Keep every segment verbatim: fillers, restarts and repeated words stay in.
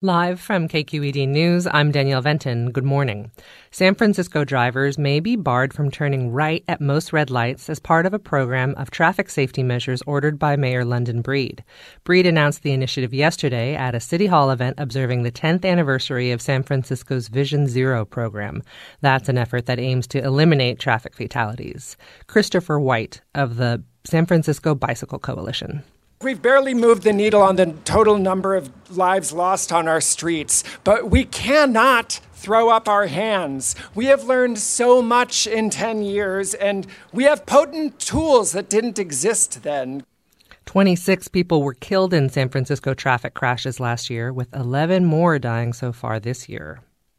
Live from K Q E D News, I'm Danielle Venton. Good morning. San Francisco drivers may be barred from turning right at most red lights as part of a program of traffic safety measures ordered by Mayor London Breed. Breed announced the initiative yesterday at a City Hall event observing the tenth anniversary of San Francisco's Vision Zero program. That's an effort that aims to eliminate traffic fatalities. Christopher White of the San Francisco Bicycle Coalition. We've barely moved the needle on the total number of lives lost on our streets, but we cannot throw up our hands. We have learned so much in ten years, and we have potent tools that didn't exist then. twenty-six people were killed in San Francisco traffic crashes last year, with eleven more dying so far this year.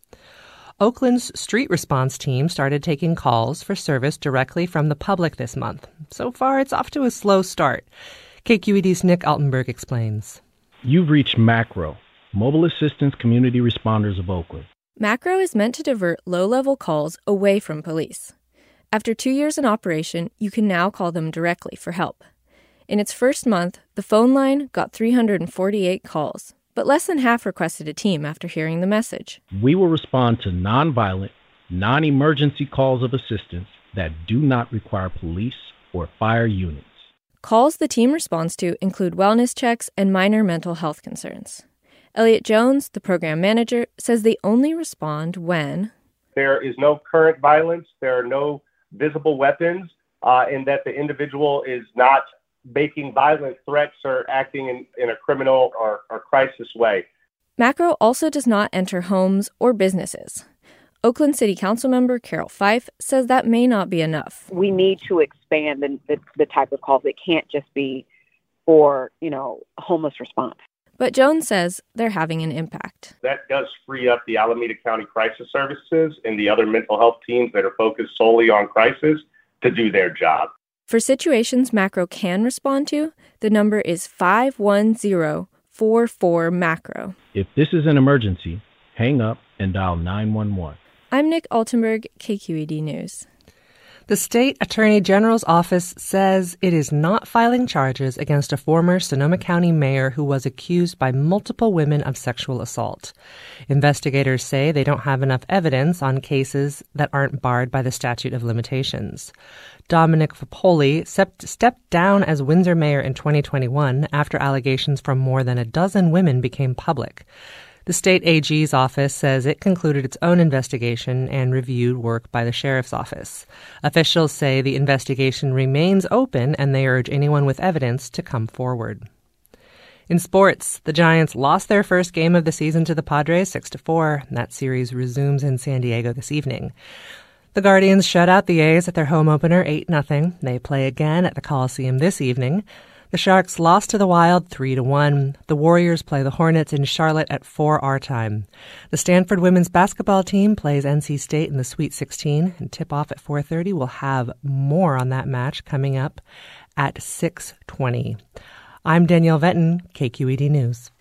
Oakland's street response team started taking calls for service directly from the public this month. So far, it's off to a slow start. K Q E D's Nick Altenberg explains. You've reached MACRO, Mobile Assistance Community Responders of Oakland. MACRO is meant to divert low-level calls away from police. After two years in operation, you can now call them directly for help. In its first month, the phone line got three hundred forty-eight calls, but less than half requested a team after hearing the message. We will respond to nonviolent, non-emergency calls of assistance that do not require police or fire units. Calls the team responds to include wellness checks and minor mental health concerns. Elliot Jones, the program manager, says they only respond when there is no current violence, there are no visible weapons, uh, and that the individual is not making violent threats or acting in, in a criminal or, or crisis way. MACRO also does not enter homes or businesses. Oakland City Council member Carol Fife says that may not be enough. We need to expand the, the, the type of calls. It can't just be for, you know, homeless response. But Jones says they're having an impact. That does free up the Alameda County Crisis Services and the other mental health teams that are focused solely on crisis to do their job. For situations MACRO can respond to, the number is five one zero four four MACRO. If this is an emergency, hang up and dial nine one one. I'm Nick Altenberg, K Q E D News. The state attorney general's office says it is not filing charges against a former Sonoma County mayor who was accused by multiple women of sexual assault. Investigators say they don't have enough evidence on cases that aren't barred by the statute of limitations. Dominic Fapoli stepped down as Windsor mayor in twenty twenty-one after allegations from more than a dozen women became public. The state A G's office says it concluded its own investigation and reviewed work by the sheriff's office. Officials say the investigation remains open and they urge anyone with evidence to come forward. In sports, the Giants lost their first game of the season to the Padres six to four. That series resumes in San Diego this evening. The Guardians shut out the A's at their home opener eight nothing. They play again at the Coliseum this evening. The Sharks lost to the Wild three to one. The Warriors play the Hornets in Charlotte at four our time. The Stanford women's basketball team plays N C State in the Sweet sixteen, and tip-off at four thirty. We'll have more on that match coming up at six twenty. I'm Danielle Venton, K Q E D News.